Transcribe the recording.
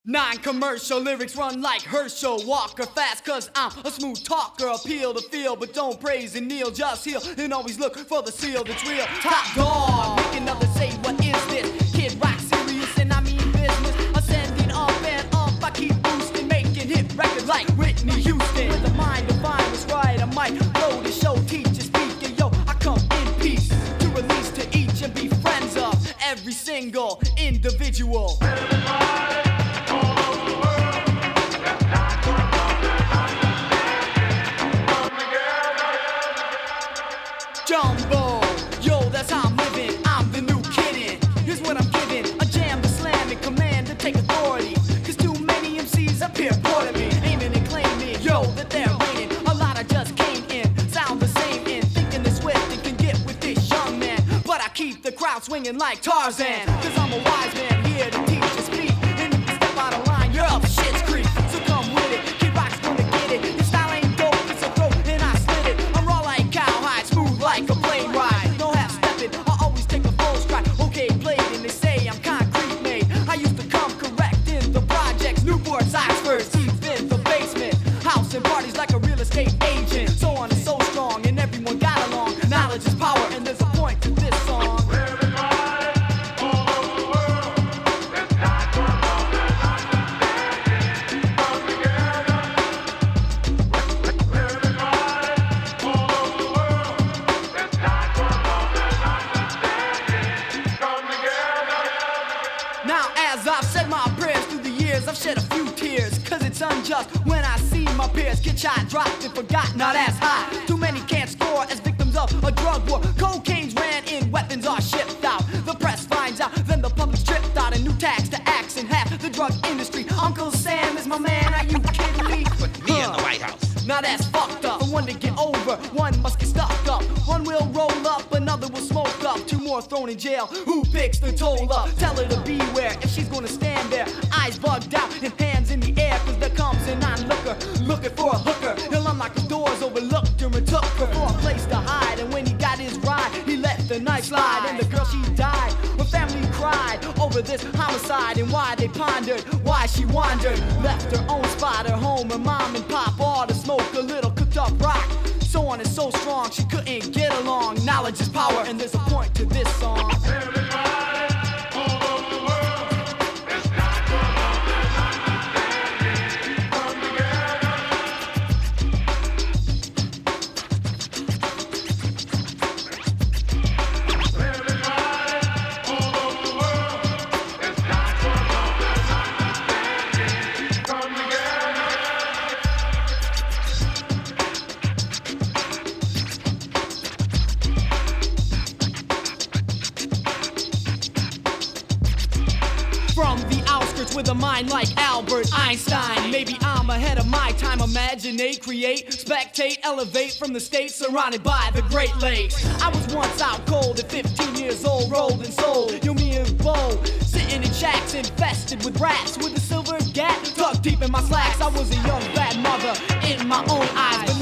Non-commercial lyrics run like Herschel Walker fast, cause I'm a smooth talker. Appeal to feel, but don't praise and kneel. Just heal and always look for the seal that's real. Top dog, making others say, what is this? Kid Rock serious and I mean business. Ascending up and up, I keep boosting, making hit records like Whitney Houston. With a mind to find what's right, I might flow the show, teach and speak. And yo, I come in peace to release to each and be friends of every single individual. Jumbo, yo, that's how I'm living. I'm the new kiddin'. Here's what I'm giving: a jam to slam and command to take authority. Cause too many MCs up here boarding me, aiming and claiming, yo, that they're reigning. A lot I just came in, sound the same in, thinking they're swift and can get with this young man. But I keep the crowd swinging like Tarzan, cause I'm a wise man here to teach and speak. And if you step out of line, you're up shit's creek. So come with it, Kid Rock's gonna get it. Your style ain't dope, it's a throat and I slit it. I'm raw like cowhide, smooth like a plane ride. No half stepping, I always take a full stride. Okay, played and they say I'm concrete made. I used to come correct in the projects, Newport's, Oxford, deep in the basement. House and parties like a real estate agent. So on and so strong and everyone got along. Knowledge is power and there's a point to this song. Now as I've said my prayers through the years, I've shed a few tears, cause it's unjust when I see my peers get shot, dropped and forgotten, not as high. Too many can't score as victims of a drug war. Cocaine's ran in, weapons are shipped out. The press finds out, then the public stripped out. A new tax to axe in half the drug industry. Uncle Sam is my man, are you kidding me? Put me in the White House. Now that's fucked up. For one to get over, one must get stuck up. One will roll up, another will smoke up. Two more thrown in jail. Who picks the toll up? Tell her to beware if she's gonna stand there. Eyes bugged out and hands in the air, cause there comes an onlooker looking for a hooker. He'll unlock the doors, overlooked her and took her for a place to hide. And when he got his ride, he let the knife slide. And the girl, she died. Her family cried over this homicide and why they pondered, why she wandered. Left her own spot, her home, her mom and pop, all to smoke a little cooked up rock. So on and so strong, she couldn't get along. Knowledge is power, and there's a point to this song. From the outskirts with a mind like Albert Einstein. Maybe I'm ahead of my time. Imaginate, create, spectate, elevate from the state surrounded by the Great Lakes. I was once out cold at 15 years old, rolled and sold. Yo, me and Bo, sitting in shacks infested with rats with a silver gat tucked deep in my slacks. I was a young bad mother in my own eyes, but